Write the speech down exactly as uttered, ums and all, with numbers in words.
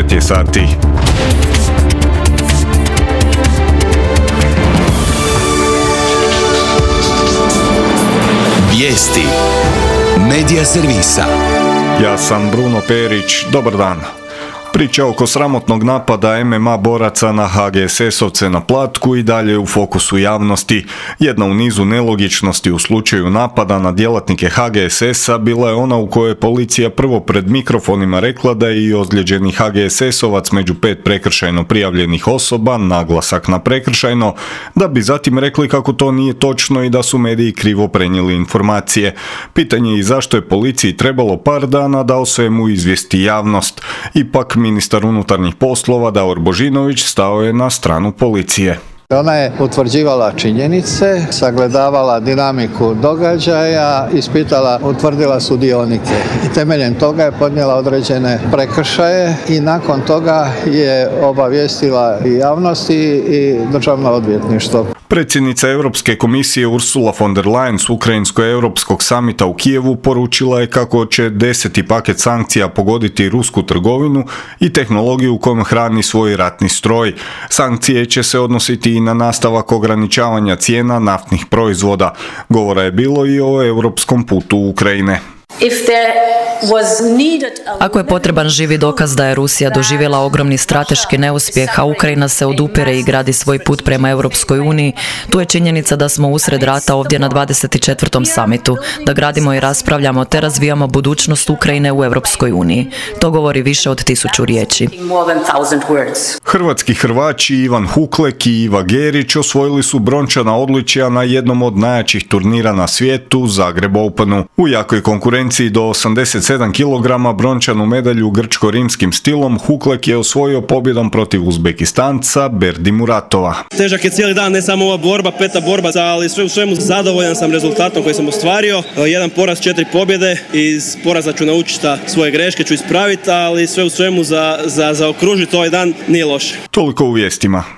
devet je sati. Vijesti Medija servisa. Ja sam Bruno Perić, dobar dan. Priča oko sramotnog napada em em a boraca na ha ge es esovce na Platku i dalje u fokusu javnosti. Jedna u nizu nelogičnosti u slučaju napada na djelatnike ha ge es esa bila je ona u kojoj je policija prvo pred mikrofonima rekla da je i ozlijeđeni ha ge es esovac među pet prekršajno prijavljenih osoba, naglasak na prekršajno, da bi zatim rekli kako to nije točno i da su mediji krivo prenijeli informacije. Pitanje je i zašto je policiji trebalo par dana da o svemu izvijesti javnost. Ipak ministar unutarnjih poslova Davor Božinović stao je na stranu policije. Ona je utvrđivala činjenice, sagledavala dinamiku događaja, ispitala, utvrdila sudionike i temeljem toga je podnijela određene prekršaje i nakon toga je obavijestila i javnosti i državno odvjetništvo. Predsjednica Europske komisije Ursula von der Leyen s ukrajinsko-europskog samita u Kijevu poručila je kako će deseti paket sankcija pogoditi rusku trgovinu i tehnologiju kojom hrani svoj ratni stroj. Sankcije će se odnositi i na nastavak ograničavanja cijena naftnih proizvoda. Govora je bilo i o europskom putu Ukrajine. Ako je potreban živi dokaz da je Rusija doživjela ogromni strateški neuspjeh, a Ukrajina se odupire i gradi svoj put prema Europskoj uniji, tu je činjenica da smo usred rata ovdje na dvadeset četvrtom samitu, da gradimo i raspravljamo te razvijamo budućnost Ukrajine u Europskoj uniji. To govori više od tisuću riječi. Hrvatski hrvači Ivan Huklek i Iva Gerić osvojili su brončana odličja na jednom od najjačih turnira na svijetu, Zagreb Openu. U jakoj konkurenciji do osamdeset sedam kilograma brončanu medalju grčko-rimskim stilom Huklek je osvojio pobjedom protiv Uzbekistanca Berdi Muratova. Težak je cijeli dan, ne samo ova borba, peta borba, ali sve u svemu zadovoljan sam rezultatom koji sam ostvario. Jedan poraz, četiri pobjede, iz poraza ću naučiti svoje greške, ću ispraviti, ali sve u svemu za, za, za okružiti ovaj dan nije loše. Toliko u vijestima.